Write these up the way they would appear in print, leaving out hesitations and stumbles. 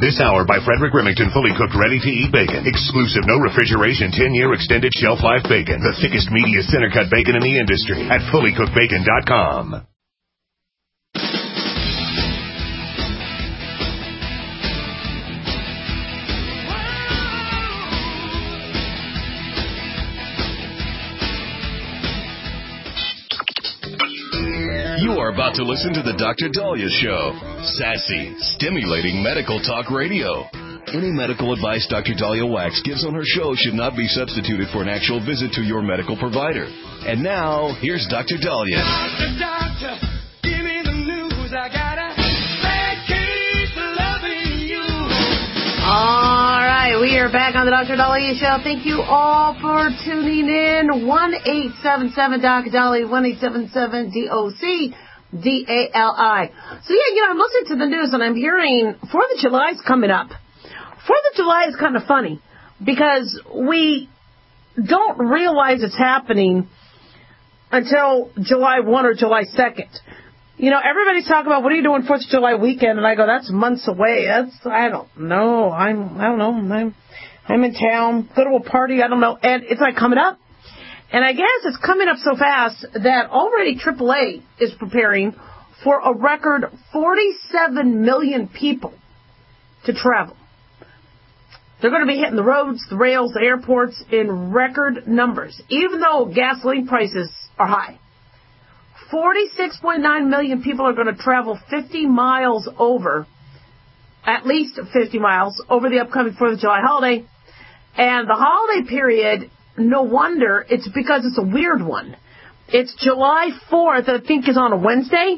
This hour by Frederick Remington, fully cooked, ready-to-eat bacon. Exclusive, no refrigeration, 10-year extended shelf life bacon. The thickest, meatiest center-cut bacon in the industry at fullycookedbacon.com. You are about to listen to the Dr. Daliah Show. Sassy, stimulating medical talk radio. Any medical advice Dr. Daliah Wax gives on her show should not be substituted for an actual visit to your medical provider. And now, here's Dr. Daliah. Doctor, give me the news. I got a bad case of loving you. All right, we are back on the Dr. Daliah Show. Thank you all for tuning in. 1-877-Dr. Daliah, 1-877-DOC-DALI. So, I'm listening to the news and I'm hearing 4th of July is coming up. 4th of July is kind of funny because we don't realize it's happening until July 1 or July 2nd. Everybody's talking about, what are you doing 4th of July weekend? And I go, that's months away. I don't know. I'm in town, go to a party, I don't know. And it's like coming up. And I guess it's coming up so fast that already AAA is preparing for a record 47 million people to travel. They're going to be hitting the roads, the rails, the airports in record numbers, even though gasoline prices are high. 46.9 million people are going to travel 50 miles over, at least 50 miles, over the upcoming 4th of July holiday. And the holiday period, no wonder, it's because it's a weird one. It's July 4th, I think, is on a Wednesday.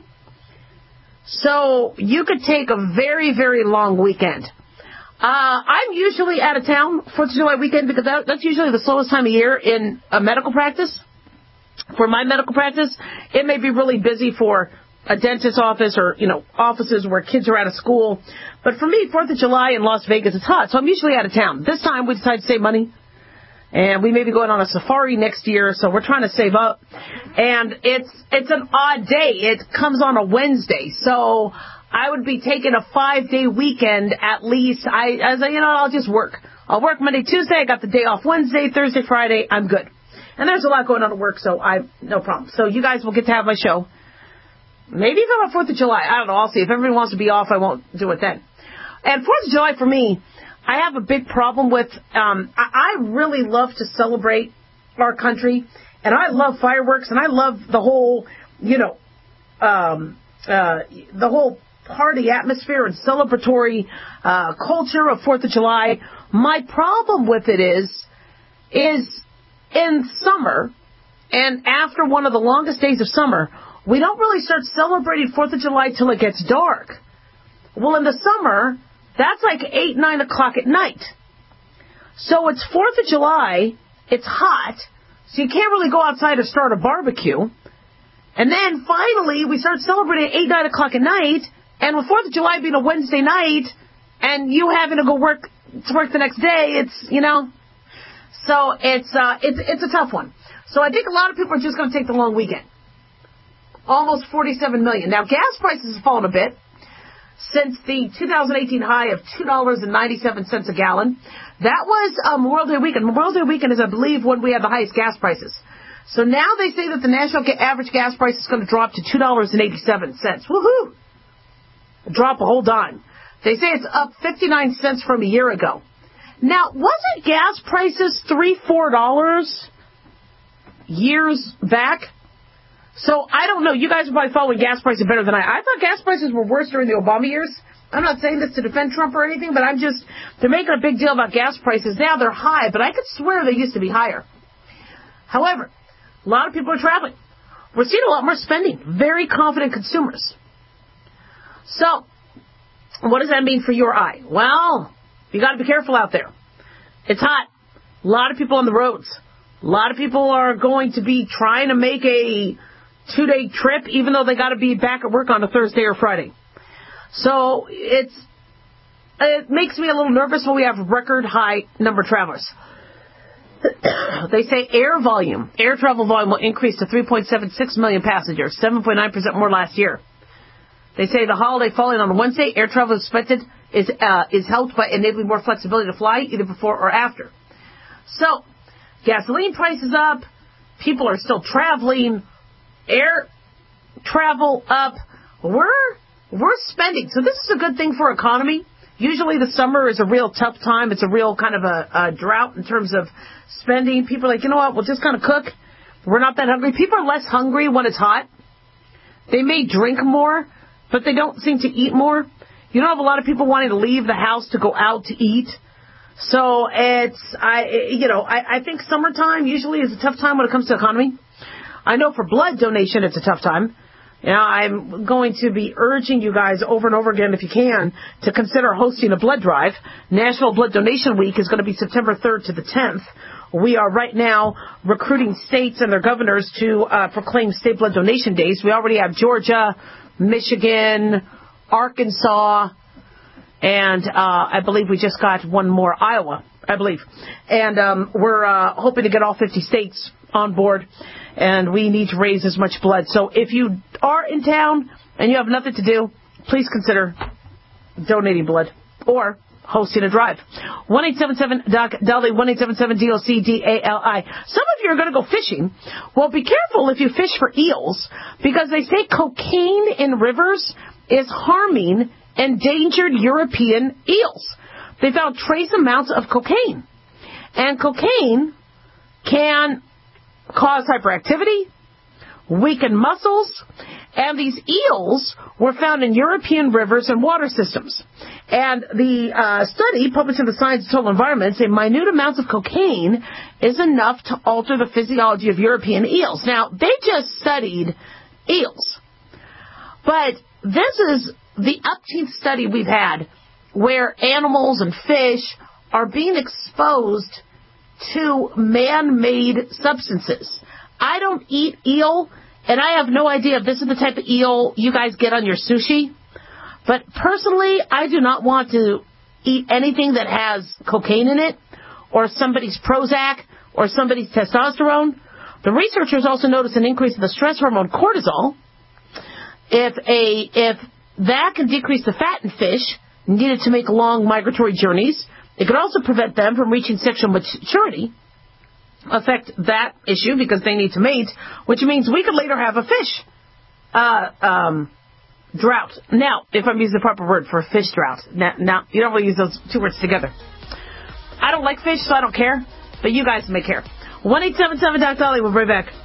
So you could take a very, very long weekend. I'm usually out of town 4th of July weekend because that's usually the slowest time of year in a medical practice. For my medical practice, it may be really busy for a dentist's office or, offices where kids are out of school. But for me, 4th of July in Las Vegas is hot, so I'm usually out of town. This time we decided to save money, and we may be going on a safari next year, so we're trying to save up. And it's an odd day. It comes on a Wednesday, so I would be taking a 5-day weekend at least. I'll just work. I'll work Monday, Tuesday. I got the day off Wednesday, Thursday, Friday. I'm good. And there's a lot going on at work, so no problem. So you guys will get to have my show. Maybe even on 4th of July. I don't know. I'll see. If everyone wants to be off, I won't do it then. And 4th of July, for me, I have a big problem with, I really love to celebrate our country. And I love fireworks, and I love the whole, the whole party atmosphere and celebratory culture of 4th of July. My problem with it is in summer, and after one of the longest days of summer, we don't really start celebrating 4th of July till it gets dark. Well, in the summer, that's like 8, 9 o'clock at night. So it's 4th of July, it's hot, so you can't really go outside or start a barbecue. And then finally, we start celebrating at 8, 9 o'clock at night, and with 4th of July being a Wednesday night, and you having to go work the next day, so it's a tough one. So I think a lot of people are just going to take the long weekend. Almost 47 million. Now, gas prices have fallen a bit since the 2018 high of $2.97 a gallon. That was Memorial Day weekend. Memorial Day weekend is, I believe, when we had the highest gas prices. So now they say that the national average gas price is going to drop to $2.87. Woohoo! Drop a whole dime. They say it's up 59 cents from a year ago. Now, wasn't gas prices $3-4 years back? So, I don't know. You guys are probably following gas prices better than I thought gas prices were worse during the Obama years. I'm not saying this to defend Trump or anything, but they're making a big deal about gas prices. Now they're high, but I could swear they used to be higher. However, a lot of people are traveling. We're seeing a lot more spending. Very confident consumers. So, what does that mean for your eye? Well, you got to be careful out there. It's hot. A lot of people on the roads. A lot of people are going to be trying to make a 2-day trip, even though they got to be back at work on a Thursday or Friday. So it makes me a little nervous when we have record high number of travelers. They say air travel volume will increase to 3.76 million passengers, 7.9% more last year. They say the holiday falling on a Wednesday, air travel is expected is helped by enabling more flexibility to fly either before or after. So, gasoline prices up, people are still traveling, air travel up, we're spending. So this is a good thing for economy. Usually the summer is a real tough time. It's a real kind of a drought in terms of spending. People are like, you know what, we'll just kind of cook. We're not that hungry. People are less hungry when it's hot. They may drink more, but they don't seem to eat more. You don't have a lot of people wanting to leave the house to go out to eat. So I think summertime usually is a tough time when it comes to economy. I know for blood donation it's a tough time. I'm going to be urging you guys over and over again, if you can, to consider hosting a blood drive. National Blood Donation Week is going to be September 3rd to the 10th. We are right now recruiting states and their governors to proclaim state blood donation days. We already have Georgia, Michigan, Arkansas, and I believe we just got one more, Iowa, I believe. And we're hoping to get all 50 states on board, and we need to raise as much blood. So if you are in town and you have nothing to do, please consider donating blood or hosting a drive. 1-877-DOC-DALI, 1-877-DOC-DALI. Some of you are going to go fishing. Well, be careful if you fish for eels, because they say cocaine in rivers is harming endangered European eels. They found trace amounts of cocaine. And cocaine can cause hyperactivity, weaken muscles, and these eels were found in European rivers and water systems. And the study, published in the Science of Total Environment, say minute amounts of cocaine is enough to alter the physiology of European eels. Now, they just studied eels. But this is the upteenth study we've had where animals and fish are being exposed to man-made substances. I don't eat eel, and I have no idea if this is the type of eel you guys get on your sushi. But personally, I do not want to eat anything that has cocaine in it, or somebody's Prozac, or somebody's testosterone. The researchers also noticed an increase in the stress hormone cortisol. If that can decrease the fat in fish needed to make long migratory journeys, it could also prevent them from reaching sexual maturity, affect that issue because they need to mate, which means we could later have a fish drought. Now, if I'm using the proper word for a fish drought. Now, you don't really use those two words together. I don't like fish, so I don't care, but you guys may care. 1-877-DOC-DOLLY. We'll be right back.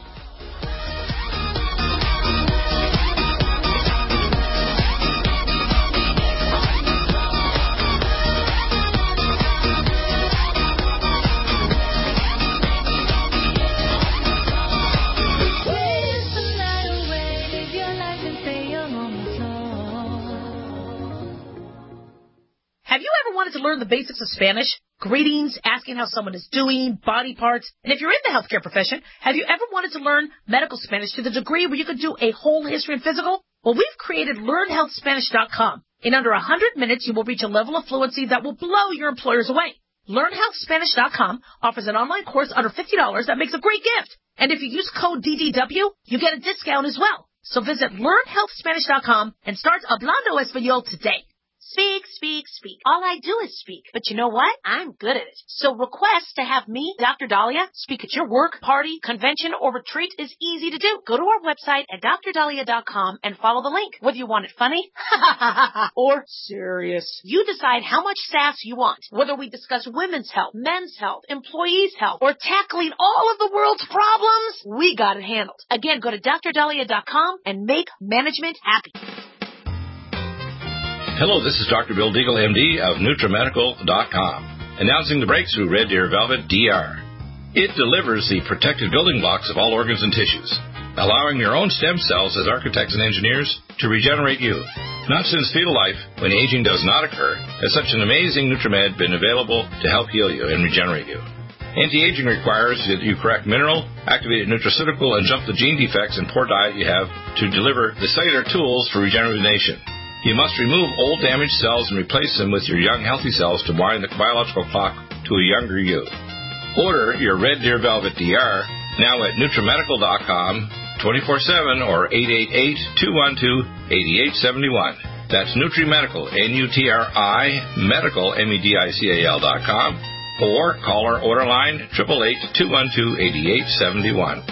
Have you ever wanted to learn the basics of Spanish? Greetings, asking how someone is doing, body parts. And if you're in the healthcare profession, have you ever wanted to learn medical Spanish to the degree where you could do a whole history and physical? Well, we've created LearnHealthSpanish.com. In under 100 minutes, you will reach a level of fluency that will blow your employers away. LearnHealthSpanish.com offers an online course under $50 that makes a great gift. And if you use code DDW, you get a discount as well. So visit LearnHealthSpanish.com and start Hablando Español today. Speak, speak, speak. All I do is speak. But you know what? I'm good at it. So request to have me, Dr. Dahlia, speak at your work, party, convention, or retreat is easy to do. Go to our website at drdahlia.com and follow the link. Whether you want it funny or serious, you decide how much sass you want. Whether we discuss women's health, men's health, employees' health, or tackling all of the world's problems, we got it handled. Again, go to drdahlia.com and make management happy. Hello, this is Dr. Bill Deagle, MD of NutriMedical.com, announcing the breakthrough Red Deer Velvet DR. It delivers the protective building blocks of all organs and tissues, allowing your own stem cells as architects and engineers to regenerate you. Not since fetal life, when aging does not occur, has such an amazing NutriMed been available to help heal you and regenerate you. Anti-aging requires that you correct mineral, activated nutraceutical, and jump the gene defects and poor diet you have to deliver the cellular tools for regeneration. You must remove old damaged cells and replace them with your young healthy cells to wind the biological clock to a younger you. Order your Red Deer Velvet DR now at NutriMedical.com 24/7 or 888-212-8871. That's NutriMedical, N-U-T-R-I, medical, MEDICAL.com, or call our order line, 888-212-8871.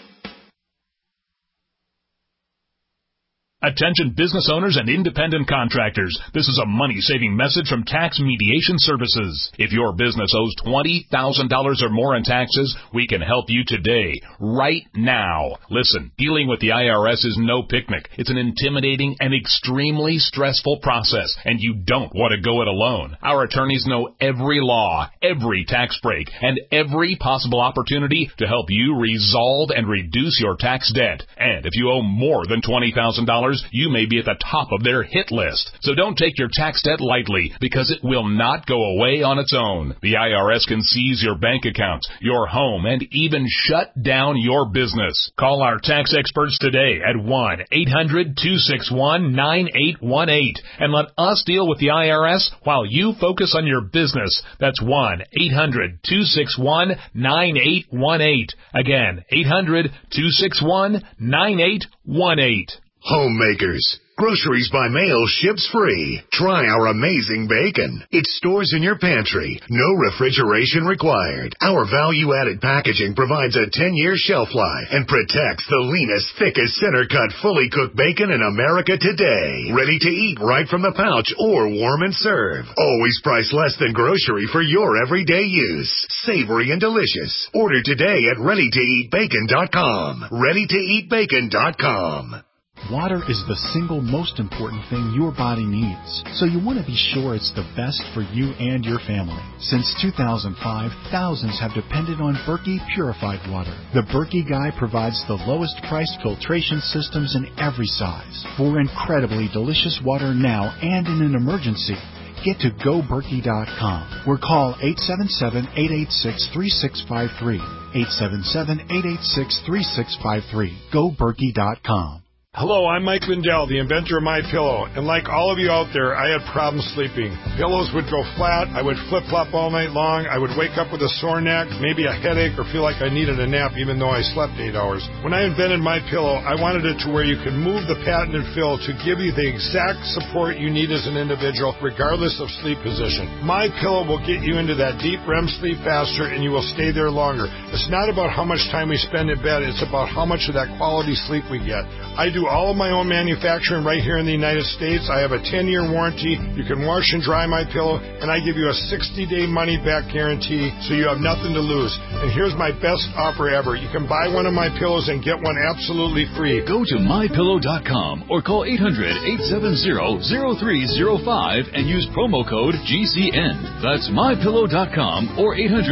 Attention business owners and independent contractors. This is a money-saving message from Tax Mediation Services. If your business owes $20,000 or more in taxes, we can help you today, right now. Listen, dealing with the IRS is no picnic. It's an intimidating and extremely stressful process, and you don't want to go it alone. Our attorneys know every law, every tax break, and every possible opportunity to help you resolve and reduce your tax debt. And if you owe more than $20,000, you may be at the top of their hit list. So don't take your tax debt lightly, because it will not go away on its own. The IRS can seize your bank accounts, your home, and even shut down your business. Call our tax experts today at 1-800-261-9818 and let us deal with the IRS while you focus on your business. That's 1-800-261-9818. Again, 800-261-9818. Homemakers. Groceries by mail ships free. Try our amazing bacon. It stores in your pantry. No refrigeration required. Our value-added packaging provides a 10-year shelf life and protects the leanest, thickest center-cut, fully cooked bacon in America today. Ready to eat right from the pouch or warm and serve. Always priced less than grocery for your everyday use. Savory and delicious. Order today at ReadyToEatBacon.com. ReadyToEatBacon.com. Water is the single most important thing your body needs, so you want to be sure it's the best for you and your family. Since 2005, thousands have depended on Berkey purified water. The Berkey Guy provides the lowest priced filtration systems in every size. For incredibly delicious water now and in an emergency, get to GoBerkey.com or call 877-886-3653. 877-886-3653. GoBerkey.com. Hello, I'm Mike Lindell, the inventor of MyPillow, and like all of you out there, I had problems sleeping. Pillows would go flat, I would flip-flop all night long, I would wake up with a sore neck, maybe a headache, or feel like I needed a nap even though I slept 8 hours. When I invented MyPillow, I wanted it to where you can move the patented fill to give you the exact support you need as an individual, regardless of sleep position. MyPillow will get you into that deep REM sleep faster, and you will stay there longer. It's not about how much time we spend in bed, it's about how much of that quality sleep we get. I do all of my own manufacturing right here in the United States. I have a 10-year warranty. You can wash and dry my pillow, and I give you a 60-day money-back guarantee, so you have nothing to lose. And here's my best offer ever. You can buy one of my pillows and get one absolutely free. Go to MyPillow.com or call 800-870-0305 and use promo code GCN. That's MyPillow.com or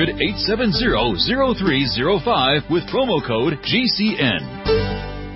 800-870-0305 with promo code GCN.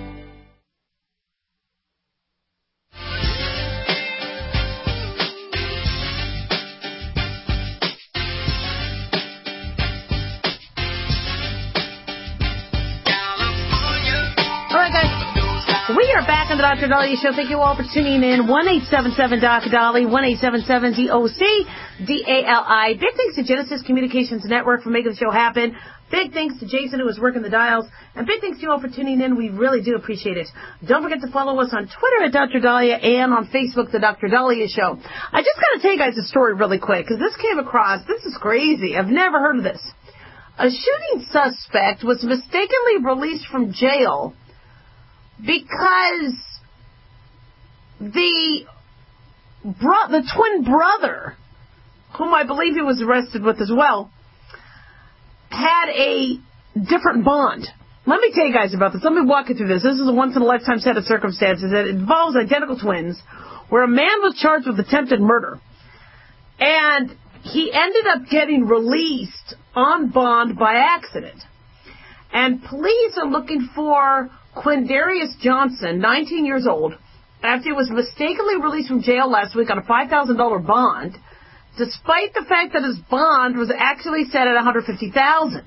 Back on the Dr. Dahlia Show. Thank you all for tuning in. 1-877-Dr. 1-877-DOC-DALI. Big thanks to Genesis Communications Network for making the show happen. Big thanks to Jason, who was working the dials. And big thanks to you all for tuning in. We really do appreciate it. Don't forget to follow us on Twitter at Dr. Dahlia and on Facebook, The Dr. Dahlia Show. I just got to tell you guys a story really quick, because this came across. This is crazy. I've never heard of this. A shooting suspect was mistakenly released from jail because the twin brother, whom I believe he was arrested with as well, had a different bond. Let me tell you guys about this. Let me walk you through this. This is a once-in-a-lifetime set of circumstances that involves identical twins, where a man was charged with attempted murder, and he ended up getting released on bond by accident. And police are looking for Quindarius Johnson, 19 years old, after he was mistakenly released from jail last week on a $5,000 bond, despite the fact that his bond was actually set at $150,000.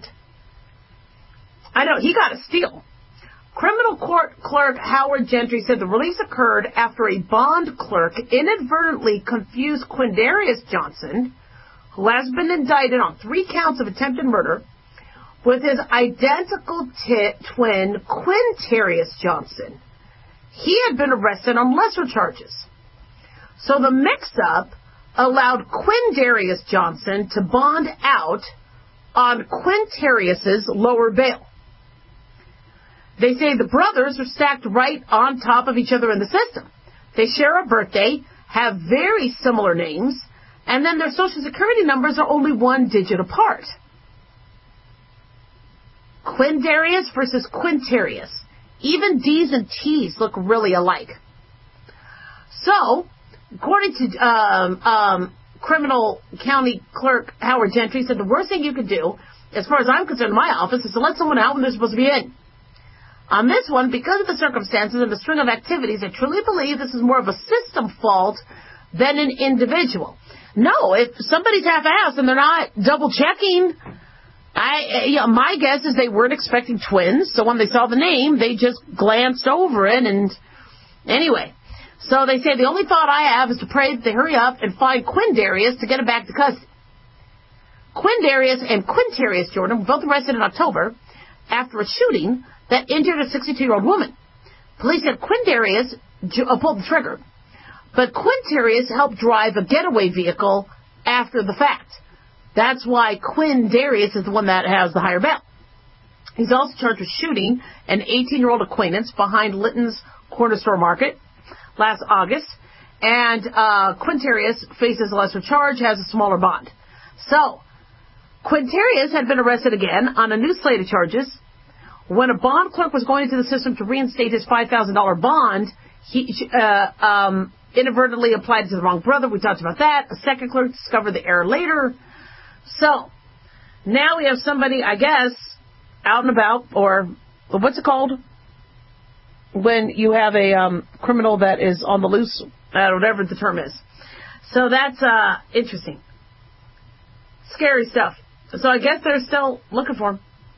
I know, he got a steal. Criminal court clerk Howard Gentry said the release occurred after a bond clerk inadvertently confused Quindarius Johnson, who has been indicted on 3 counts of attempted murder, with his identical twin, Quintarius Johnson. He had been arrested on lesser charges. So the mix-up allowed Quindarius Johnson to bond out on Quintarius's lower bail. They say the brothers are stacked right on top of each other in the system. They share a birthday, have very similar names, and then their social security numbers are only 1 digit apart. Quindarius versus Quintarius. Even D's and T's look really alike. So, according to criminal county clerk Howard Gentry, said the worst thing you could do, as far as I'm concerned in my office, is to let someone out when they're supposed to be in. On this one, because of the circumstances and the string of activities, I truly believe this is more of a system fault than an individual. No, if somebody's half-assed and they're not double-checking, my guess is they weren't expecting twins, so when they saw the name, they just glanced over it, and anyway. So they say the only thought I have is to pray that they hurry up and find Quindarius to get him back to custody. Quindarius and Quintarius Jordan were both arrested in October after a shooting that injured a 62-year-old woman. Police said Quindarius pulled the trigger, but Quintarius helped drive a getaway vehicle after the fact. That's why Quindarius is the one that has the higher bail. He's also charged with shooting an 18-year-old acquaintance behind Litton's Corner Store Market last August, and Quintarius faces a lesser charge, has a smaller bond. So, Quintarius had been arrested again on a new slate of charges. When a bond clerk was going into the system to reinstate his $5,000 bond, he inadvertently applied to the wrong brother. We talked about that. A second clerk discovered the error later. So, now we have somebody, I guess, out and about, or what's it called? When you have a criminal that is on the loose, whatever the term is. So that's interesting. Scary stuff. So I guess they're still looking for him.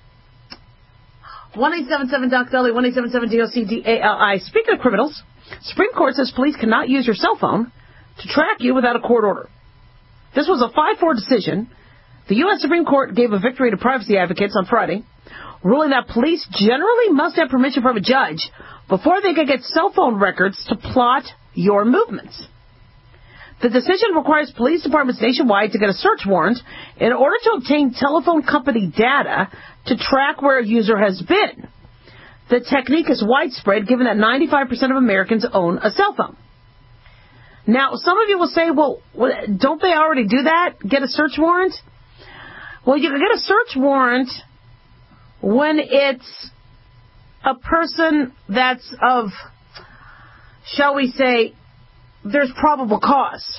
1-877-DOC-DALI, 1-877-DOC-DALI. Speaking of criminals, Supreme Court says police cannot use your cell phone to track you without a court order. This was a 5-4 decision. The U.S. Supreme Court gave a victory to privacy advocates on Friday, ruling that police generally must have permission from a judge before they can get cell phone records to plot your movements. The decision requires police departments nationwide to get a search warrant in order to obtain telephone company data to track where a user has been. The technique is widespread given that 95% of Americans own a cell phone. Now, some of you will say, well, don't they already do that? Get a search warrant? Well, you can get a search warrant when it's a person that's of, shall we say, there's probable cause.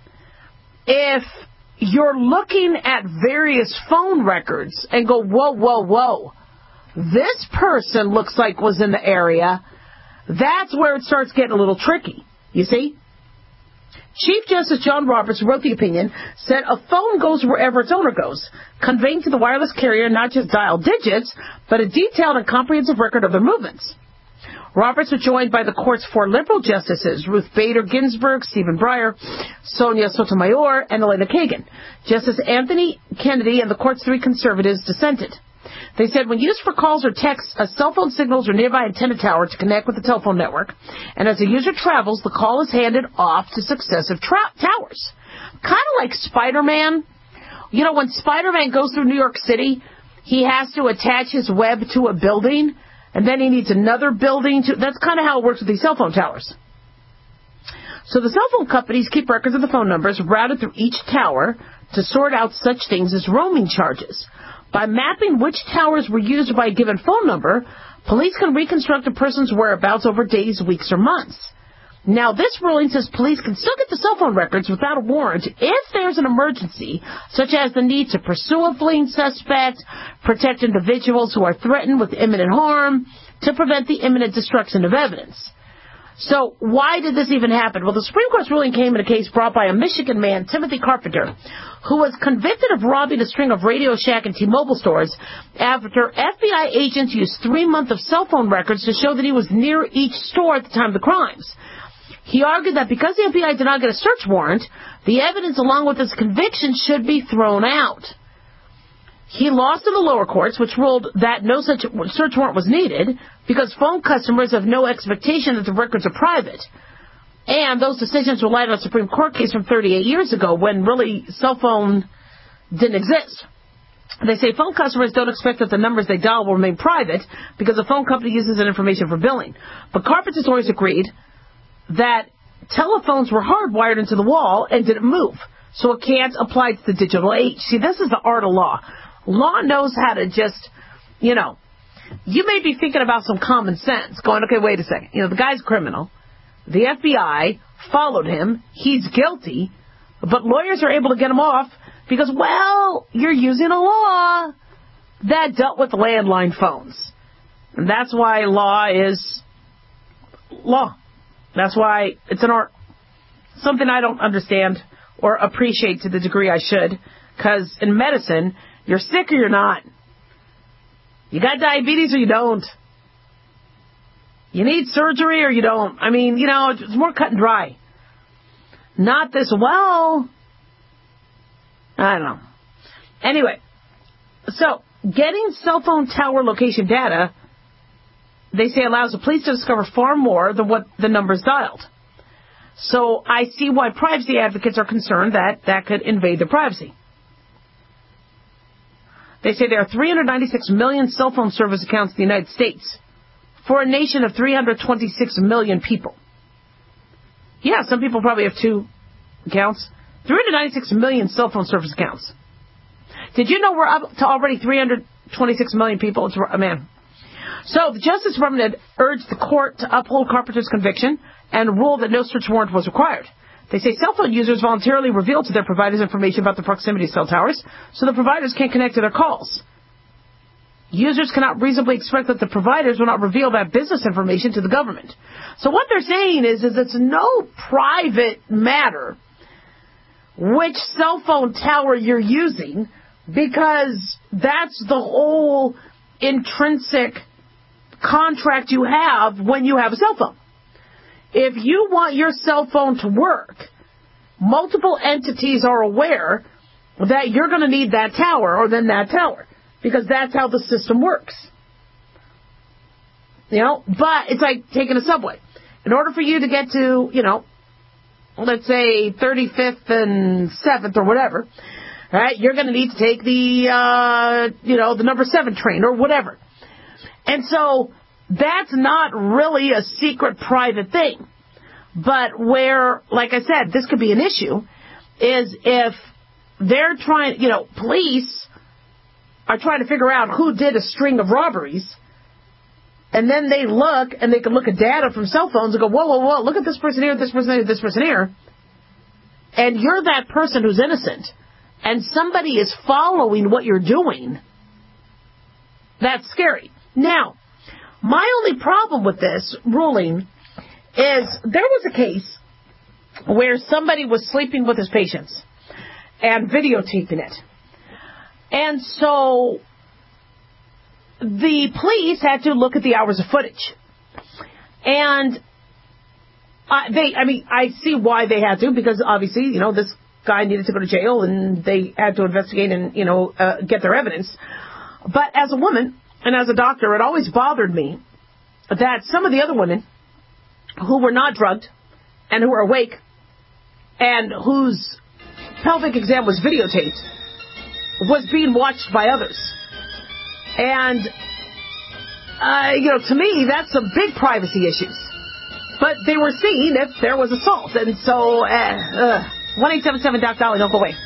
If you're looking at various phone records and go, whoa, this person looks like was in the area, that's where it starts getting a little tricky, you see? Chief Justice John Roberts, who wrote the opinion, said a phone goes wherever its owner goes, conveying to the wireless carrier not just dial digits, but a detailed and comprehensive record of their movements. Roberts was joined by the court's 4 liberal justices, Ruth Bader Ginsburg, Stephen Breyer, Sonia Sotomayor, and Elena Kagan. Justice Anthony Kennedy and the court's 3 conservatives dissented. They said when used for calls or texts, a cell phone signals are nearby antenna tower to connect with the telephone network, and as the user travels, the call is handed off to successive towers. Kind of like Spider-Man. You know, when Spider-Man goes through New York City, he has to attach his web to a building, and then he needs another building. That's kind of how it works with these cell phone towers. So the cell phone companies keep records of the phone numbers routed through each tower to sort out such things as roaming charges. By mapping which towers were used by a given phone number, police can reconstruct a person's whereabouts over days, weeks, or months. Now, this ruling says police can still get the cell phone records without a warrant if there's an emergency, such as the need to pursue a fleeing suspect, protect individuals who are threatened with imminent harm, to prevent the imminent destruction of evidence. So why did this even happen? Well, the Supreme Court's ruling came in a case brought by a Michigan man, Timothy Carpenter, who was convicted of robbing a string of Radio Shack and T-Mobile stores after FBI agents used 3 months of cell phone records to show that he was near each store at the time of the crimes. He argued that because the FBI did not get a search warrant, the evidence along with his conviction should be thrown out. He lost in the lower courts, which ruled that no such search warrant was needed because phone customers have no expectation that the records are private. And those decisions relied on a Supreme Court case from 38 years ago when really cell phone didn't exist. They say phone customers don't expect that the numbers they dial will remain private because the phone company uses that information for billing. But Carpenter's lawyers agreed that telephones were hardwired into the wall and didn't move, so it can't apply to the digital age. See, this is the art of law. Law knows how to just, you may be thinking about some common sense, going, okay, wait a second. The guy's a criminal. The FBI followed him. He's guilty. But lawyers are able to get him off because, well, you're using a law that dealt with landline phones. And that's why law is law. That's why it's an art. Something I don't understand or appreciate to the degree I should. Because in medicine, you're sick or you're not. You got diabetes or you don't. You need surgery or you don't. I mean, it's more cut and dry. Not this, well, I don't know. Anyway, so getting cell phone tower location data, they say, allows the police to discover far more than what the numbers dialed. So I see why privacy advocates are concerned that that could invade their privacy. They say there are 396 million cell phone service accounts in the United States for a nation of 326 million people. Yeah, some people probably have 2 accounts. 396 million cell phone service accounts. Did you know we're up to already 326 million people? It's a man. So the Justice Department had urged the court to uphold Carpenter's conviction and rule that no search warrant was required. They say cell phone users voluntarily reveal to their providers information about the proximity of cell towers, so the providers can't connect to their calls. Users cannot reasonably expect that the providers will not reveal that business information to the government. So what they're saying is it's no private matter which cell phone tower you're using, because that's the whole intrinsic contract you have when you have a cell phone. If you want your cell phone to work, multiple entities are aware that you're going to need that tower or then that tower, because that's how the system works. But it's like taking a subway. In order for you to get to, let's say 35th and 7th or whatever, right, you're going to need to take the, the number 7 train or whatever. And so that's not really a secret private thing. But where, like I said, this could be an issue is if they're trying, police are trying to figure out who did a string of robberies, and then they look, and they can look at data from cell phones and go, whoa, look at this person here, this person here, this person here, and you're that person who's innocent, and somebody is following what you're doing, that's scary. Now, my only problem with this ruling is there was a case where somebody was sleeping with his patients and videotaping it. And so the police had to look at the hours of footage. And I see why they had to, because obviously, this guy needed to go to jail and they had to investigate and, get their evidence. But as a woman and as a doctor, it always bothered me that some of the other women who were not drugged and who were awake and whose pelvic exam was videotaped was being watched by others. And, to me, that's some big privacy issues. But they were seeing if there was assault. And so, 1-877-DOC-DOLLY, don't go away.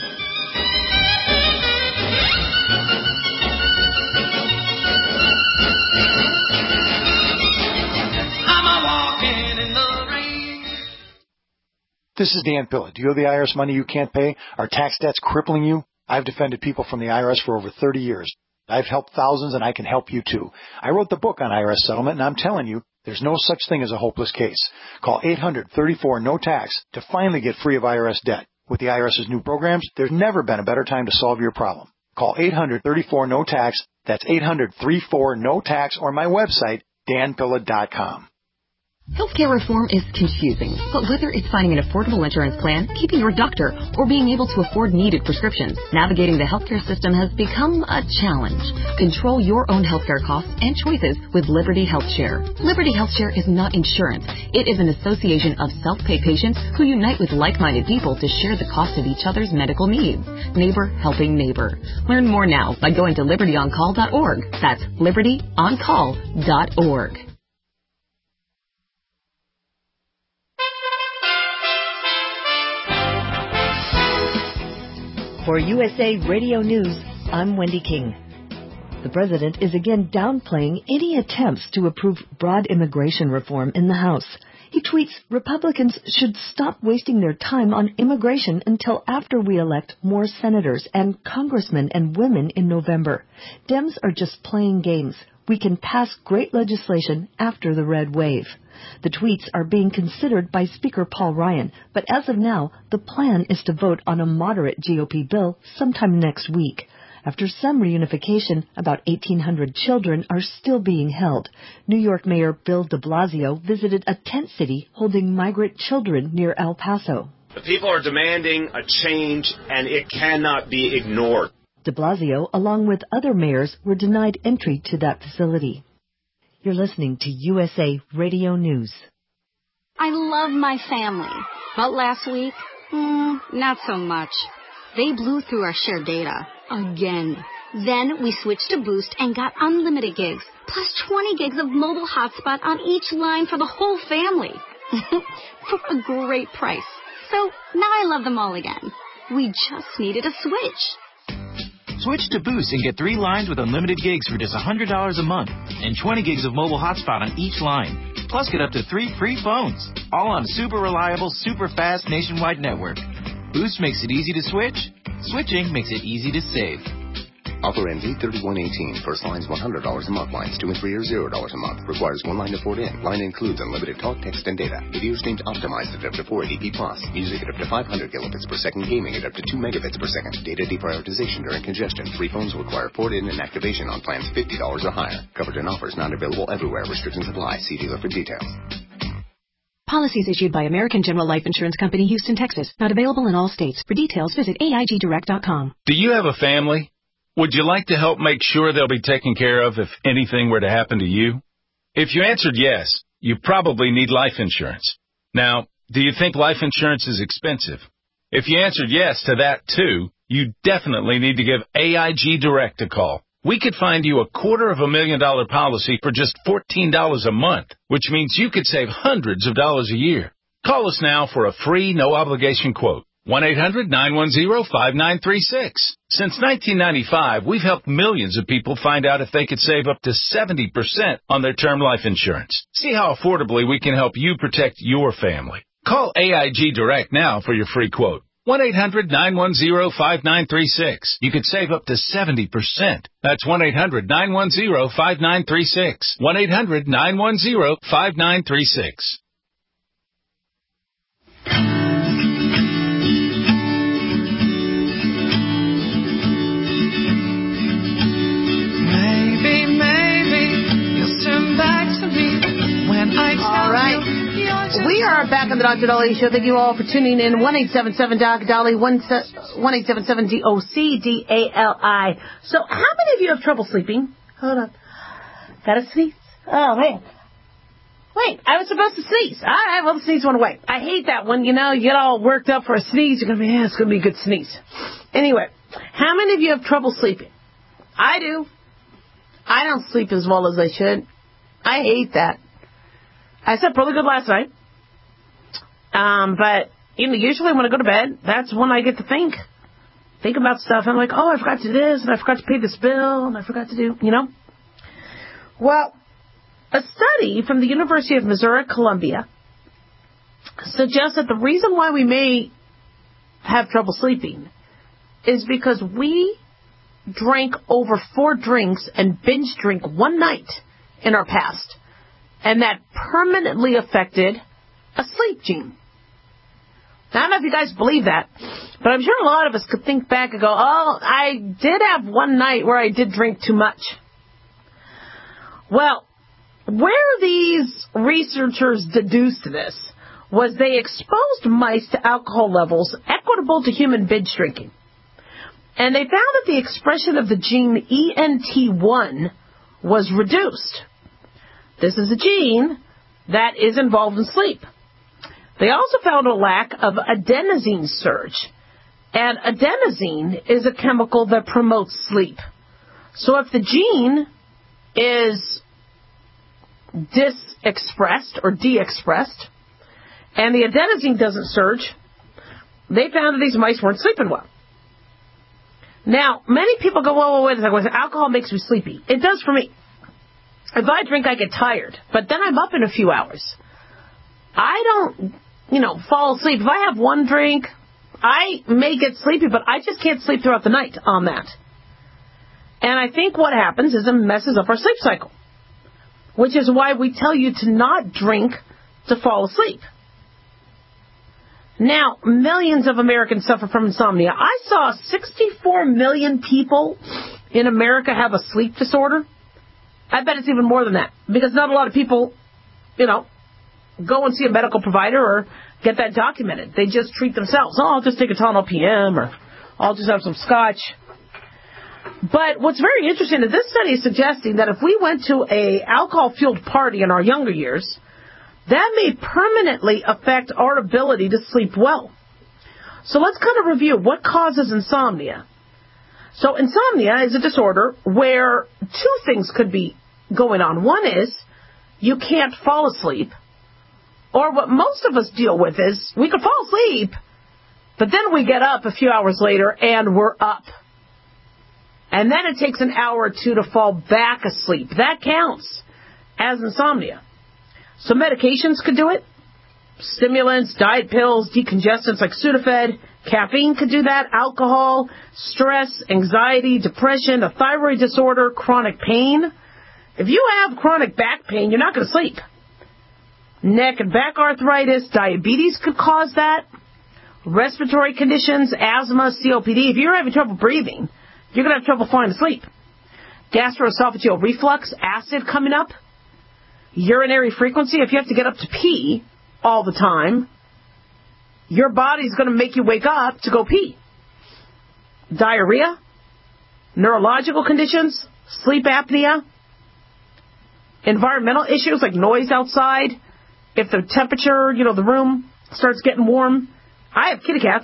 This is Dan Pilla. Do you owe the IRS money you can't pay? Are tax debts crippling you? I've defended people from the IRS for over 30 years. I've helped thousands, and I can help you too. I wrote the book on IRS settlement, and I'm telling you, there's no such thing as a hopeless case. Call 800-34-NO-TAX to finally get free of IRS debt. With the IRS's new programs, there's never been a better time to solve your problem. Call 800-34-NO-TAX. That's 800-34-NO-TAX, or my website, danpilla.com. Healthcare reform is confusing, but whether it's finding an affordable insurance plan, keeping your doctor, or being able to afford needed prescriptions, navigating the healthcare system has become a challenge. Control your own healthcare costs and choices with Liberty HealthShare. Liberty HealthShare is not insurance. It is an association of self-pay patients who unite with like-minded people to share the cost of each other's medical needs. Neighbor helping neighbor. Learn more now by going to libertyoncall.org. That's libertyoncall.org. For USA Radio News, I'm Wendy King. The president is again downplaying any attempts to approve broad immigration reform in the House. He tweets, Republicans should stop wasting their time on immigration until after we elect more senators and congressmen and women in November. Dems are just playing games. We can pass great legislation after the red wave. The tweets are being considered by Speaker Paul Ryan, but as of now, the plan is to vote on a moderate GOP bill sometime next week. After some reunification, about 1,800 children are still being held. New York Mayor Bill de Blasio visited a tent city holding migrant children near El Paso. The people are demanding a change, and it cannot be ignored. De Blasio, along with other mayors, were denied entry to that facility. You're listening to USA Radio News. I love my family, but last week, not so much. They blew through our shared data. Again. Then we switched to Boost and got unlimited gigs, plus 20 gigs of mobile hotspot on each line for the whole family. For a great price. So now I love them all again. We just needed a switch. Switch to Boost and get 3 lines with unlimited gigs for just $100 a month and 20 gigs of mobile hotspot on each line. Plus, get up to 3 free phones, all on super reliable, super fast nationwide network. Boost makes it easy to switch. Switching makes it easy to save. Offer ends 8/31/18. First line's $100 a month. Lines 2 and 3 are $0 a month. Requires 1 line to port in. Line includes unlimited talk, text, and data. Video streams optimized at up to 480p+. Music at up to 500 kilobits per second. Gaming at up to 2 megabits per second. Data deprioritization during congestion. 3 phones require port in and activation on plans $50 or higher. Coverage and offers not available everywhere. Restrictions apply. See dealer for details. Policies issued by American General Life Insurance Company, Houston, Texas. Not available in all states. For details, visit AIGdirect.com. Do you have a family? Would you like to help make sure they'll be taken care of if anything were to happen to you? If you answered yes, you probably need life insurance. Now, do you think life insurance is expensive? If you answered yes to that too, you definitely need to give AIG Direct a call. We could find you a $250,000 policy for just $14 a month, which means you could save hundreds of dollars a year. Call us now for a free, no-obligation quote. 1-800-910-5936. Since 1995, we've helped millions of people find out if they could save up to 70% on their term life insurance. See how affordably we can help you protect your family. Call AIG Direct now for your free quote. 1-800-910-5936. You could save up to 70%. That's 1-800-910-5936. 1-800-910-5936. All right. We are back on the Dr. Dolly Show. Thank you all for tuning in. 1-877-DOC-DOLLY, 1-877-DOC-DALI. So how many of you have trouble sleeping? Hold on. Gotta sneeze. Oh, man. Wait, I was supposed to sneeze. All right, well, the sneeze went away. I hate that when, you get all worked up for a sneeze. You're going to be, it's going to be a good sneeze. Anyway, how many of you have trouble sleeping? I do. I don't sleep as well as I should. I hate that. I slept really good last night. But, usually when I go to bed, that's when I get to think about stuff. I'm like, oh, I forgot to do this, and I forgot to pay this bill, and I forgot to do, Well, a study from the University of Missouri, Columbia, suggests that the reason why we may have trouble sleeping is because we drank over 4 drinks and binge drink one night in our past. And that permanently affected a sleep gene. Now, I don't know if you guys believe that, but I'm sure a lot of us could think back and go, oh, I did have one night where I did drink too much. Well, where these researchers deduced this was they exposed mice to alcohol levels equitable to human binge drinking. And they found that the expression of the gene ENT1 was reduced. This is a gene that is involved in sleep. They also found a lack of adenosine surge. And adenosine is a chemical that promotes sleep. So if the gene is disexpressed or de-expressed, and the adenosine doesn't surge, they found that these mice weren't sleeping well. Now, many people go, well, wait a second, alcohol makes me sleepy. It does for me. If I drink, I get tired, but then I'm up in a few hours. I don't, fall asleep. If I have one drink, I may get sleepy, but I just can't sleep throughout the night on that. And I think what happens is it messes up our sleep cycle, which is why we tell you to not drink to fall asleep. Now, millions of Americans suffer from insomnia. I saw 64 million people in America have a sleep disorder. I bet it's even more than that, because not a lot of people, go and see a medical provider or get that documented. They just treat themselves. Oh, I'll just take a Tylenol PM, or I'll just have some scotch. But what's very interesting is this study is suggesting that if we went to a alcohol-fueled party in our younger years, that may permanently affect our ability to sleep well. So let's kind of review what causes insomnia. So insomnia is a disorder where two things could be going on. One is you can't fall asleep, or what most of us deal with is we could fall asleep, but then we get up a few hours later and we're up. And then it takes an hour or two to fall back asleep. That counts as insomnia. So medications could do it. Stimulants, diet pills, decongestants like Sudafed. Caffeine could do that. Alcohol, stress, anxiety, depression, a thyroid disorder, chronic pain. If you have chronic back pain, you're not going to sleep. Neck and back arthritis, diabetes could cause that. Respiratory conditions, asthma, COPD. If you're having trouble breathing, you're going to have trouble falling asleep. Gastroesophageal reflux, acid coming up. Urinary frequency, if you have to get up to pee all the time, your body's going to make you wake up to go pee. Diarrhea, neurological conditions, sleep apnea, environmental issues like noise outside. If the temperature, the room starts getting warm. I have kitty cats.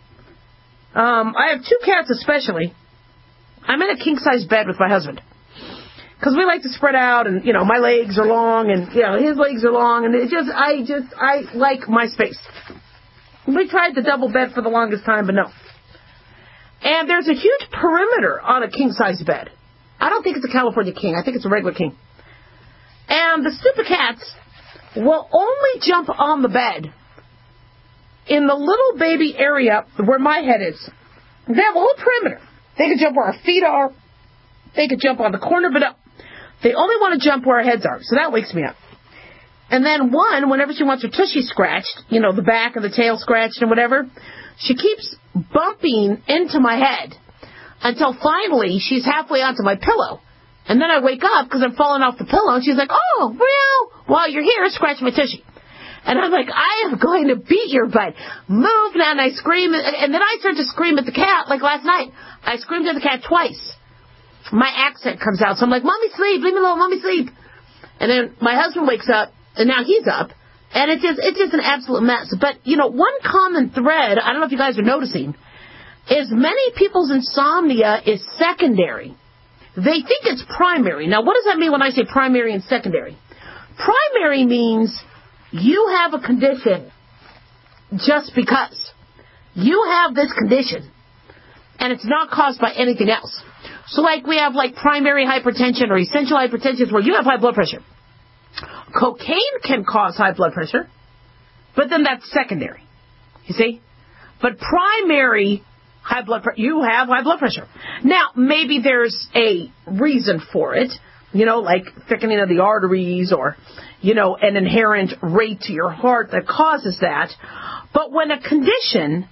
I have two cats especially. I'm in a king-size bed with my husband. Because we like to spread out, and, my legs are long, and, his legs are long, and I like my space. We tried the double bed for the longest time, but no. And there's a huge perimeter on a king-size bed. I don't think it's a California king. I think it's a regular king. And the stupid cats will only jump on the bed in the little baby area where my head is. They have a whole perimeter. They can jump where our feet are. They could jump on the corner, but no. They only want to jump where our heads are, so that wakes me up. And then whenever she wants her tushy scratched, the back and the tail scratched and whatever, she keeps bumping into my head until finally she's halfway onto my pillow. And then I wake up because I'm falling off the pillow, and she's like, oh, well, while you're here, scratch my tushy. And I'm like, I am going to beat your butt. Move now, and I scream. And then I start to scream at the cat, like last night. I screamed at the cat twice. My accent comes out, so I'm like, Mommy, sleep, leave me alone, Mommy, sleep. And then my husband wakes up, and now he's up, and it's just an absolute mess. But, one common thread, I don't know if you guys are noticing, is many people's insomnia is secondary. They think it's primary. Now, what does that mean when I say primary and secondary? Primary means you have a condition just because. You have this condition, and it's not caused by anything else. So we have primary hypertension or essential hypertension where you have high blood pressure. Cocaine can cause high blood pressure, but then that's secondary. You see? But primary high blood pressure, you have high blood pressure. Now, maybe there's a reason for it, like thickening of the arteries or, an inherent rate to your heart that causes that. But when a condition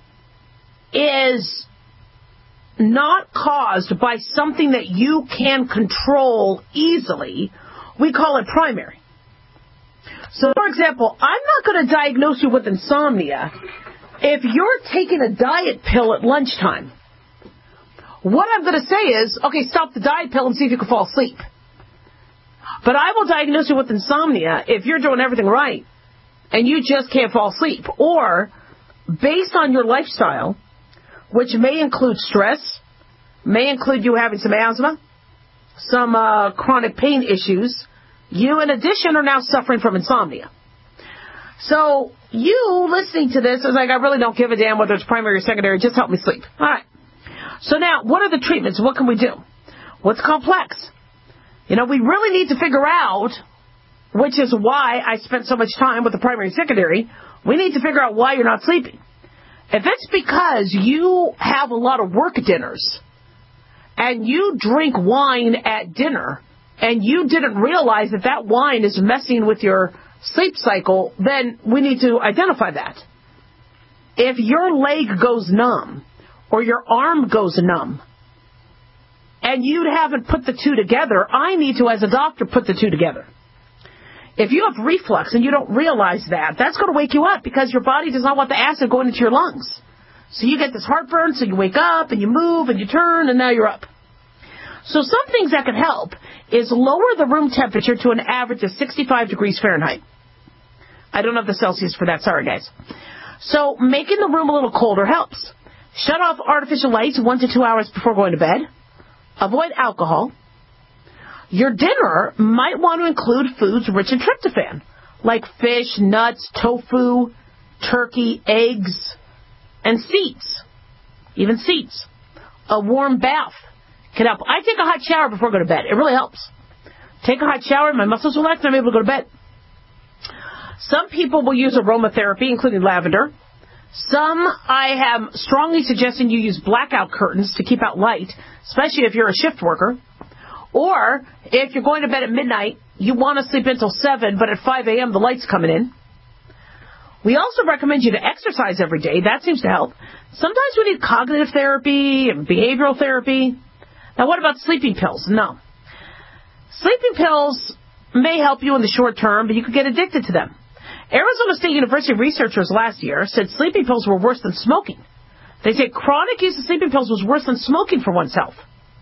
is not caused by something that you can control easily, we call it primary. So, for example, I'm not going to diagnose you with insomnia if you're taking a diet pill at lunchtime. What I'm going to say is, okay, stop the diet pill and see if you can fall asleep. But I will diagnose you with insomnia if you're doing everything right and you just can't fall asleep. Or, based on your lifestyle, which may include stress, may include you having some asthma, some chronic pain issues, you, in addition, are now suffering from insomnia. So, you listening to this is like, I really don't give a damn whether it's primary or secondary, just help me sleep. All right. So now, what are the treatments? What can we do? What's complex? You know, we really need to figure out, which is why I spent so much time with the primary and secondary, we need to figure out why you're not sleeping. If it's because you have a lot of work dinners, and you drink wine at dinner, and you didn't realize that that wine is messing with your sleep cycle, then we need to identify that. If your leg goes numb, or your arm goes numb, and you haven't put the two together, I need to, as a doctor, put the two together. If you have reflux and you don't realize that, that's going to wake you up because your body does not want the acid going into your lungs. So you get this heartburn, so you wake up and you move and you turn and now you're up. So some things that can help is lower the room temperature to an average of 65 degrees Fahrenheit. I don't have the Celsius for that, sorry guys. So making the room a little colder helps. Shut off artificial lights 1 to 2 hours before going to bed. Avoid alcohol. Your dinner might want to include foods rich in tryptophan, like fish, nuts, tofu, turkey, eggs, and seeds. Even seeds. A warm bath can help. I take a hot shower before I go to bed. It really helps. Take a hot shower, my muscles relax, and I'm able to go to bed. Some people will use aromatherapy, including lavender. Some I am strongly suggesting you use blackout curtains to keep out light, especially if you're a shift worker. Or if you're going to bed at midnight, you want to sleep until 7, but at 5 a.m. the light's coming in. We also recommend you to exercise every day. That seems to help. Sometimes we need cognitive therapy and behavioral therapy. Now, what about sleeping pills? No. Sleeping pills may help you in the short term, but you could get addicted to them. Arizona State University researchers last year said sleeping pills were worse than smoking. They say chronic use of sleeping pills was worse than smoking for one's health.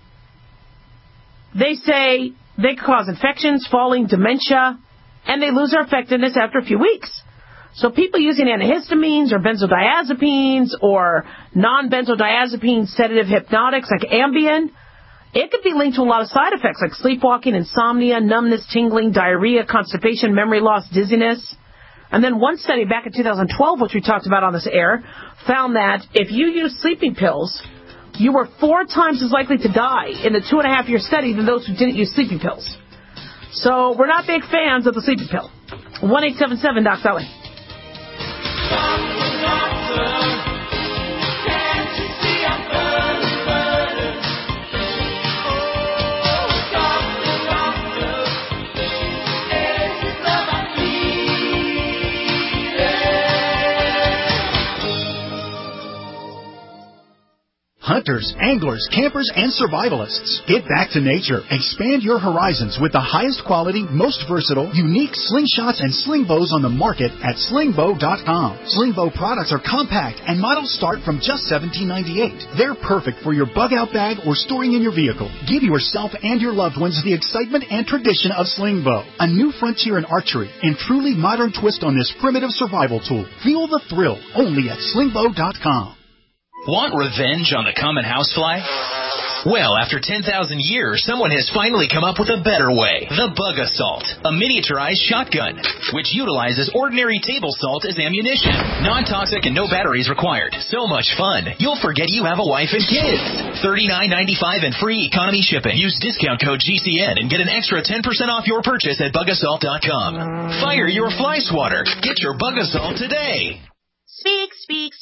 They say they cause infections, falling, dementia, and they lose their effectiveness after a few weeks. So people using antihistamines or benzodiazepines or non-benzodiazepine sedative hypnotics like Ambien, it could be linked to a lot of side effects like sleepwalking, insomnia, numbness, tingling, diarrhea, constipation, memory loss, dizziness. And then one study back in 2012, which we talked about on this air, found that if you use sleeping pills, you were 4 times as likely to die in the 2.5-year study than those who didn't use sleeping pills. So we're not big fans of the sleeping pill. 1-877-DOC-SELLY. Hunters, anglers, campers, and survivalists. Get back to nature. Expand your horizons with the highest quality, most versatile, unique slingshots and sling bows on the market at slingbow.com. Sling bow products are compact and models start from just $17.98. They're perfect for your bug out bag or storing in your vehicle. Give yourself and your loved ones the excitement and tradition of sling bow. A new frontier in archery and truly modern twist on this primitive survival tool. Feel the thrill only at slingbow.com. Want revenge on the common housefly? Well, after 10,000 years, someone has finally come up with a better way. The Bug Assault, a miniaturized shotgun, which utilizes ordinary table salt as ammunition. Non-toxic and no batteries required. So much fun, you'll forget you have a wife and kids. $39.95 and free economy shipping. Use discount code GCN and get an extra 10% off your purchase at bugassault.com. Fire your fly swatter. Get your Bug Assault today. Speak, speak, speak.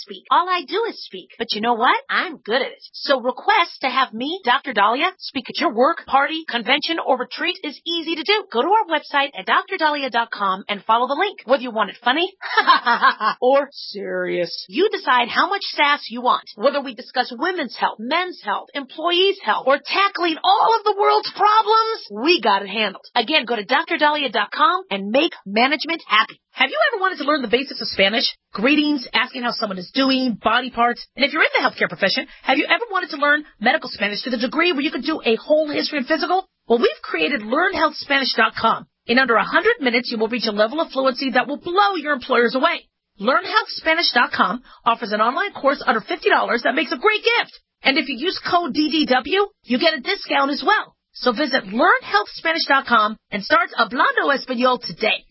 speak. All I do is speak. But you know what? I'm good at it. So request to have me, Dr. Dahlia, speak at your work, party, convention, or retreat is easy to do. Go to our website at drdahlia.com and follow the link. Whether you want it funny or serious, you decide how much sass you want. Whether we discuss women's health, men's health, employees' health, or tackling all of the world's problems, we got it handled. Again, go to drdahlia.com and make management happy. Have you ever wanted to learn the basics of Spanish? Greetings, asking how someone is doing, body parts. And if you're in the healthcare profession, have you ever wanted to learn medical Spanish to the degree where you could do a whole history and physical? Well, we've created LearnHealthSpanish.com. In under 100 minutes, you will reach a level of fluency that will blow your employers away. LearnHealthSpanish.com offers an online course under $50 that makes a great gift. And if you use code DDW, you get a discount as well. So visit LearnHealthSpanish.com and start Hablando Español today.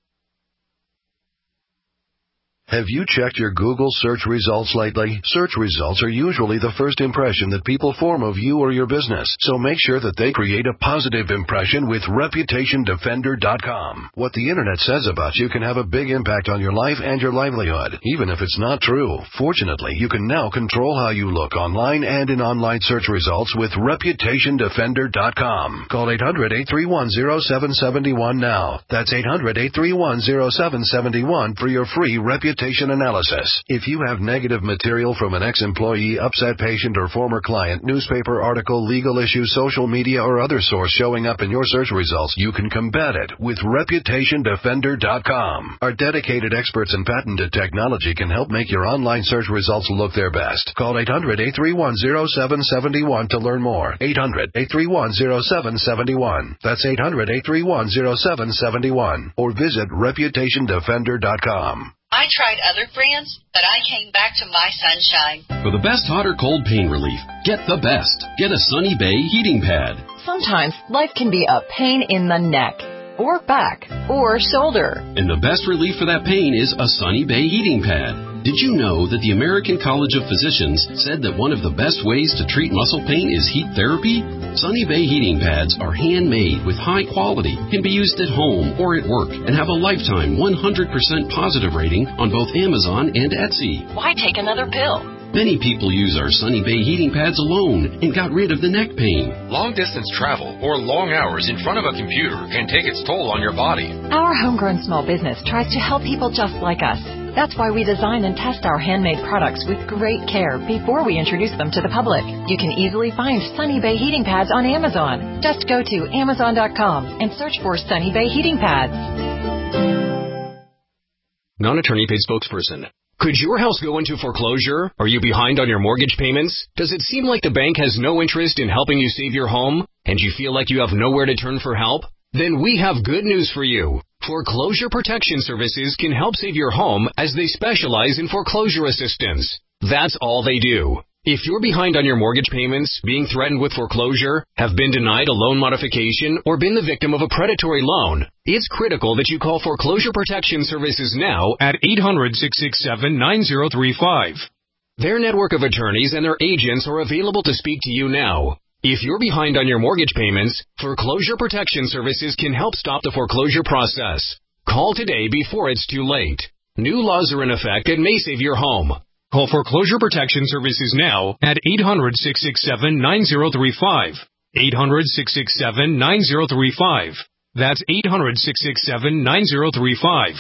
Have you checked your Google search results lately? Search results are usually the first impression that people form of you or your business, so make sure that they create a positive impression with ReputationDefender.com. What the internet says about you can have a big impact on your life and your livelihood, even if it's not true. Fortunately, you can now control how you look online and in online search results with ReputationDefender.com. Call 800-831-0771 now. That's 800-831-0771 for your free reputation analysis. If you have negative material from an ex-employee, upset patient, or former client, newspaper article, legal issue, social media, or other source showing up in your search results, you can combat it with ReputationDefender.com. Our dedicated experts in patented technology can help make your online search results look their best. Call 800-831-0771 to learn more. 800-831-0771. That's 800-831-0771. Or visit ReputationDefender.com. I tried other brands, but I came back to My Sunshine. For the best hot or cold pain relief, get the best. Get a Sunny Bay heating pad. Sometimes life can be a pain in the neck, or back, or shoulder. And the best relief for that pain is a Sunny Bay heating pad. Did you know that the American College of Physicians said that one of the best ways to treat muscle pain is heat therapy? Sunny Bay heating pads are handmade with high quality, can be used at home or at work, and have a lifetime 100% positive rating on both Amazon and Etsy. Why take another pill? Many people use our Sunny Bay heating pads alone and got rid of the neck pain. Long-distance travel or long hours in front of a computer can take its toll on your body. Our homegrown small business tries to help people just like us. That's why we design and test our handmade products with great care before we introduce them to the public. You can easily find Sunny Bay heating pads on Amazon. Just go to Amazon.com and search for Sunny Bay heating pads. Non-attorney paid spokesperson. Could your house go into foreclosure? Are you behind on your mortgage payments? Does it seem like the bank has no interest in helping you save your home? And you feel like you have nowhere to turn for help? Then we have good news for you. Foreclosure Protection Services can help save your home as they specialize in foreclosure assistance. That's all they do. If you're behind on your mortgage payments, being threatened with foreclosure, have been denied a loan modification, or been the victim of a predatory loan, it's critical that you call Foreclosure Protection Services now at 800-667-9035. Their network of attorneys and their agents are available to speak to you now. If you're behind on your mortgage payments, Foreclosure Protection Services can help stop the foreclosure process. Call today before it's too late. New laws are in effect that may save your home. Call Foreclosure Protection Services now at 800-667-9035. 800-667-9035. That's 800-667-9035.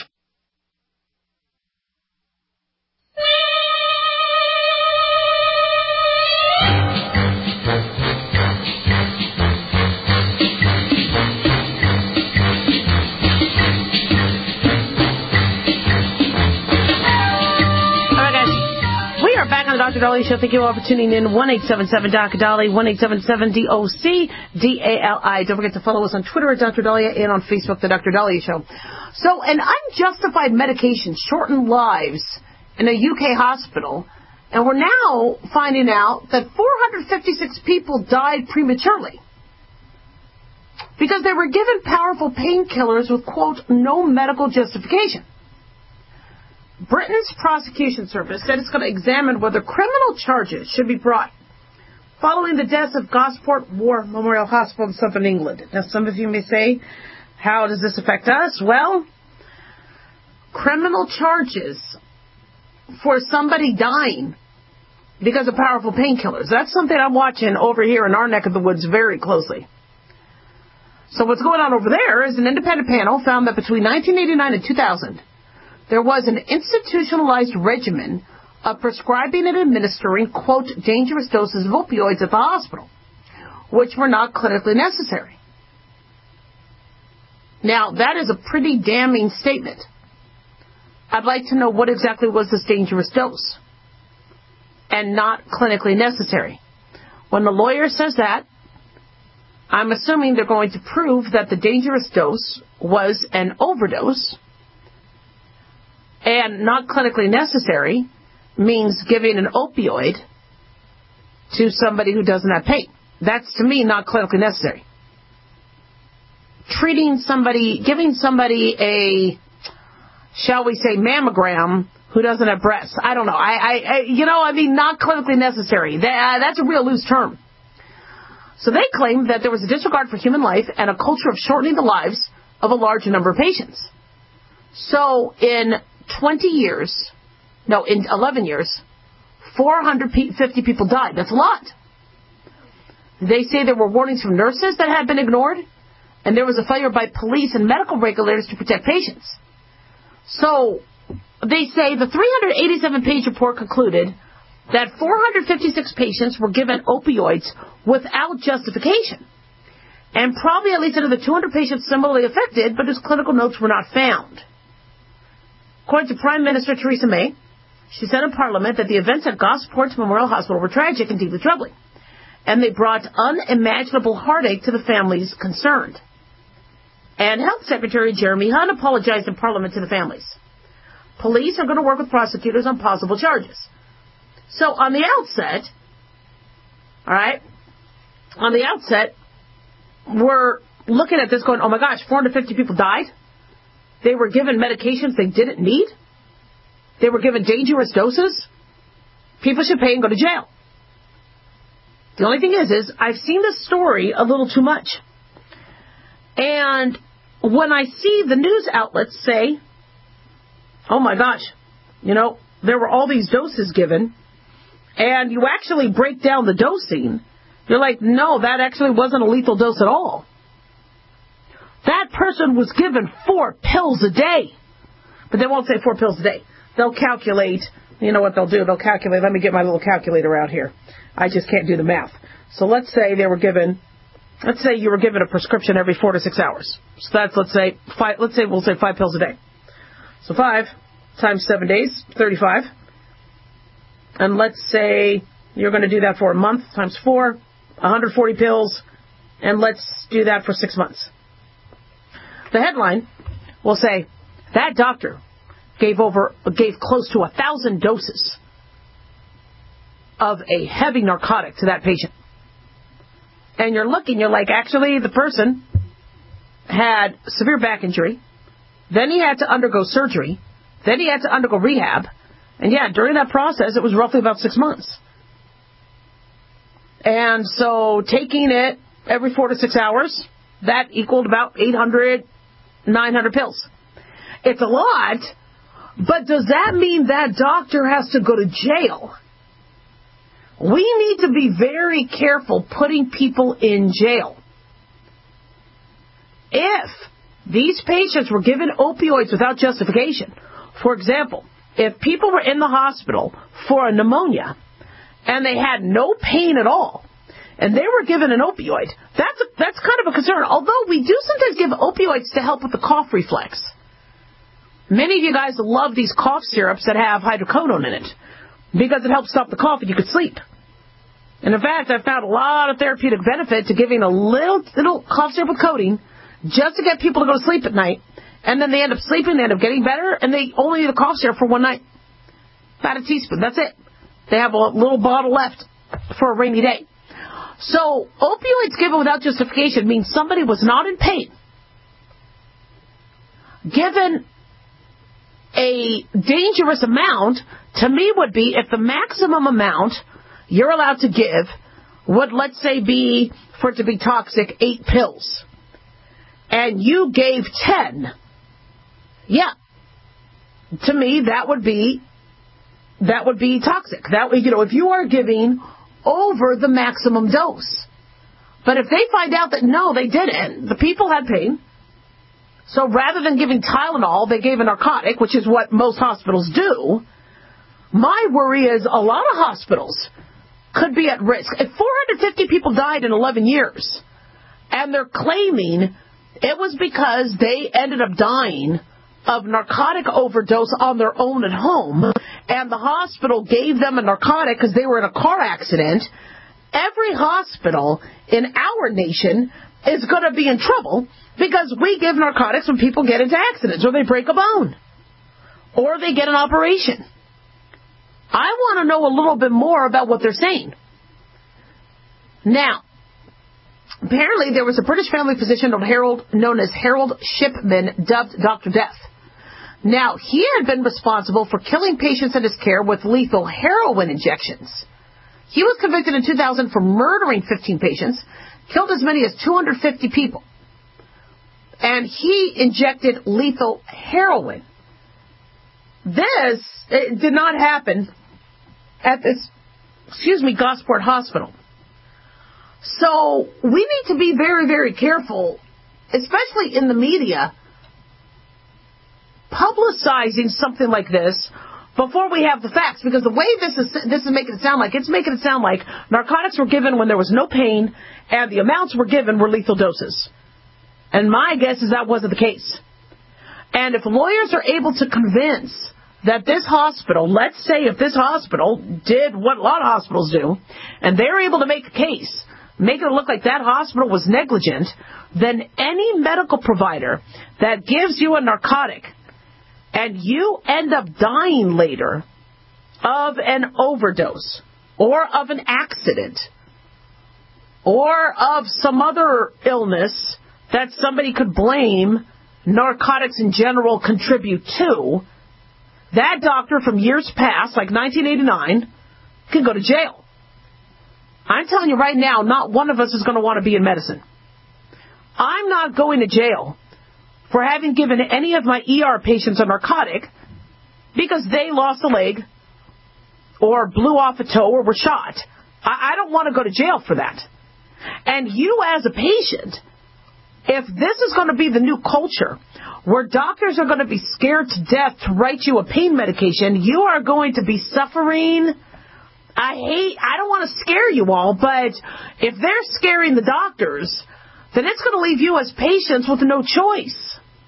Dr. Dahlia Show. Thank you all for tuning in. 1-877-DOC-DALI, 1-877-DOC-DALI. Don't forget to follow us on Twitter at Dr. Dahlia and on Facebook, The Dr. Dahlia Show. So, an unjustified medication shortened lives in a UK hospital, and we're now finding out that 456 people died prematurely because they were given powerful painkillers with, quote, no medical justification. Britain's prosecution service said it's going to examine whether criminal charges should be brought following the deaths of Gosport War Memorial Hospital in Southern England. Now, some of you may say, how does this affect us? Well, criminal charges for somebody dying because of powerful painkillers. That's something I'm watching over here in our neck of the woods very closely. So what's going on over there is an independent panel found that between 1989 and 2000, there was an institutionalized regimen of prescribing and administering, quote, dangerous doses of opioids at the hospital, which were not clinically necessary. Now, that is a pretty damning statement. I'd like to know what exactly was this dangerous dose and not clinically necessary. When the lawyer says that, I'm assuming they're going to prove that the dangerous dose was an overdose, and not clinically necessary means giving an opioid to somebody who doesn't have pain. That's, to me, not clinically necessary. Treating somebody, giving somebody a, shall we say, mammogram who doesn't have breasts. I don't know. Not clinically necessary. That's a real loose term. So they claim that there was a disregard for human life and a culture of shortening the lives of a large number of patients. So in 11 years, 450 people died. That's a lot. They say there were warnings from nurses that had been ignored, and there was a failure by police and medical regulators to protect patients. So they say the 387-page report concluded that 456 patients were given opioids without justification, and probably at least another 200 patients similarly affected, but whose clinical notes were not found. According to Prime Minister Theresa May, she said in Parliament that the events at Gosport Memorial Hospital were tragic and deeply troubling, and they brought unimaginable heartache to the families concerned. And Health Secretary Jeremy Hunt apologized in Parliament to the families. Police are going to work with prosecutors on possible charges. So on the outset, we're looking at this going, oh my gosh, 450 people died. They were given medications they didn't need. They were given dangerous doses. People should pay and go to jail. The only thing is I've seen this story a little too much. And when I see the news outlets say, oh my gosh, there were all these doses given, and you actually break down the dosing, you're like, no, that actually wasn't a lethal dose at all. That person was given 4 pills a day. But they won't say 4 pills a day. They'll calculate, you know what they'll do? They'll calculate, let me get my little calculator out here. I just can't do the math. So let's say you were given a prescription every 4 to 6 hours. So that's, we'll say 5 pills a day. So 5 times 7 days, 35. And let's say you're going to do that for a month times 4, 140 pills, and let's do that for 6 months. The headline will say, that doctor gave close to 1,000 doses of a heavy narcotic to that patient. And you're like, actually, the person had severe back injury, then he had to undergo surgery, then he had to undergo rehab, and during that process, it was roughly about 6 months. And so taking it every 4 to 6 hours, that equaled about 800, 900 pills. It's a lot, but does that mean that doctor has to go to jail? We need to be very careful putting people in jail. If these patients were given opioids without justification, for example, if people were in the hospital for a pneumonia and they had no pain at all, and they were given an opioid, that's kind of a concern. Although we do sometimes give opioids to help with the cough reflex. Many of you guys love these cough syrups that have hydrocodone in it because it helps stop the cough and you could sleep. And in fact, I've found a lot of therapeutic benefit to giving a little cough syrup with codeine just to get people to go to sleep at night. And then they end up sleeping, they end up getting better, and they only need a cough syrup for one night. About a teaspoon, that's it. They have a little bottle left for a rainy day. So opioids given without justification means somebody was not in pain, given a dangerous amount, to me would be if the maximum amount you're allowed to give would, let's say, be, for it to be toxic, 8 pills. And you gave 10. Yeah. To me, that would be that would be toxic. That, if you are giving over the maximum dose. But if they find out that, no, they didn't, the people had pain, so rather than giving Tylenol, they gave a narcotic, which is what most hospitals do, my worry is a lot of hospitals could be at risk. If 450 people died in 11 years, and they're claiming it was because they ended up dying of narcotic overdose on their own at home, and the hospital gave them a narcotic because they were in a car accident, every hospital in our nation is going to be in trouble because we give narcotics when people get into accidents or they break a bone or they get an operation. I want to know a little bit more about what they're saying. Now, apparently there was a British family physician known as Harold Shipman, dubbed Dr. Death. Now, he had been responsible for killing patients in his care with lethal heroin injections. He was convicted in 2000 for murdering 15 patients, killed as many as 250 people. And he injected lethal heroin. This did not happen at this, Gosport Hospital. So we need to be very, very careful, especially in the media, publicizing something like this before we have the facts, because the way this is making it sound like, it's making it sound like narcotics were given when there was no pain and the amounts were given were lethal doses. And my guess is that wasn't the case. And if lawyers are able to convince that this hospital, let's say if this hospital did what a lot of hospitals do, and they're able to make a case, make it look like that hospital was negligent, then any medical provider that gives you a narcotic and you end up dying later of an overdose or of an accident or of some other illness that somebody could blame narcotics in general contribute to, that doctor from years past, like 1989, can go to jail. I'm telling you right now, not one of us is going to want to be in medicine. I'm not going to jail for having given any of my ER patients a narcotic because they lost a leg or blew off a toe or were shot. I don't want to go to jail for that. And you as a patient, if this is going to be the new culture where doctors are going to be scared to death to write you a pain medication, you are going to be suffering. I don't want to scare you all, but if they're scaring the doctors, then it's going to leave you as patients with no choice.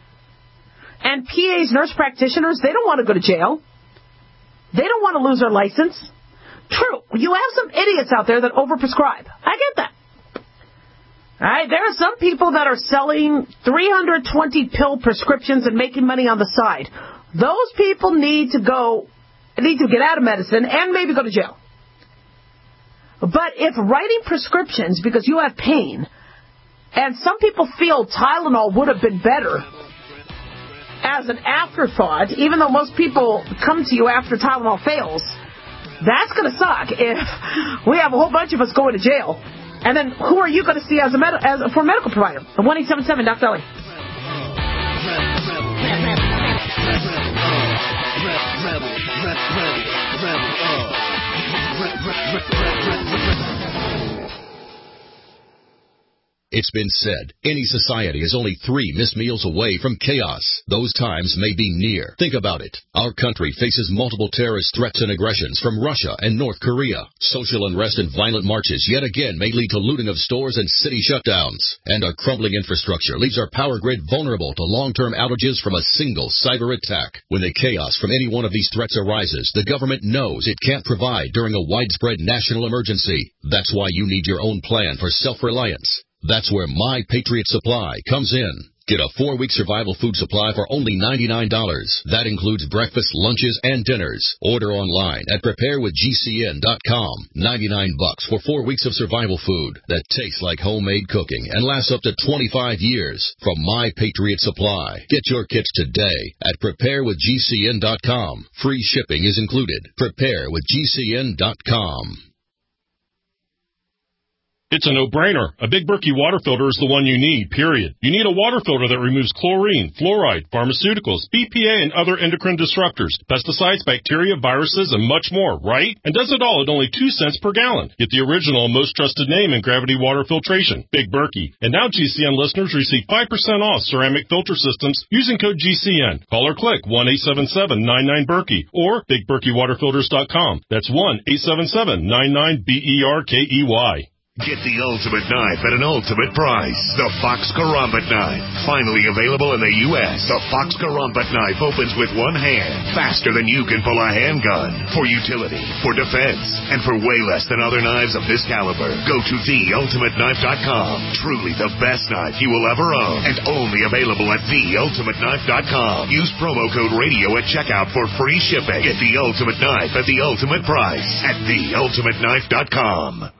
And PAs, nurse practitioners, they don't want to go to jail. They don't want to lose their license. True, you have some idiots out there that overprescribe. I get that. All right, there are some people that are selling 320 pill prescriptions and making money on the side. Those people need to get out of medicine and maybe go to jail. But if writing prescriptions because you have pain, and some people feel Tylenol would have been better as an afterthought, even though most people come to you after Tylenol fails, that's going to suck if we have a whole bunch of us going to jail. And then who are you going to see for a medical provider? 1-877 Dr. Ellie. It's been said, any society is only 3 missed meals away from chaos. Those times may be near. Think about it. Our country faces multiple terrorist threats and aggressions from Russia and North Korea. Social unrest and violent marches yet again may lead to looting of stores and city shutdowns. And our crumbling infrastructure leaves our power grid vulnerable to long-term outages from a single cyber attack. When the chaos from any one of these threats arises, the government knows it can't provide during a widespread national emergency. That's why you need your own plan for self-reliance. That's where My Patriot Supply comes in. Get a 4-week survival food supply for only $99. That includes breakfast, lunches, and dinners. Order online at preparewithgcn.com. $99 for 4 weeks of survival food that tastes like homemade cooking and lasts up to 25 years from My Patriot Supply. Get your kits today at preparewithgcn.com. Free shipping is included. Preparewithgcn.com. It's a no-brainer. A Big Berkey water filter is the one you need, period. You need a water filter that removes chlorine, fluoride, pharmaceuticals, BPA, and other endocrine disruptors, pesticides, bacteria, viruses, and much more, right? And does it all at only 2 cents per gallon. Get the original and most trusted name in gravity water filtration, Big Berkey. And now GCN listeners receive 5% off ceramic filter systems using code GCN. Call or click 1-877-99-BERKEY or BigBerkeyWaterFilters.com. That's 1-877-99-BERKEY. Get the ultimate knife at an ultimate price. The Fox Karambit knife. Finally available in the U.S. The Fox Karambit knife opens with one hand, faster than you can pull a handgun. For utility, for defense, and for way less than other knives of this caliber. Go to TheUltimateKnife.com. Truly the best knife you will ever own. And only available at TheUltimateKnife.com. Use promo code RADIO at checkout for free shipping. Get the ultimate knife at the ultimate price at TheUltimateKnife.com.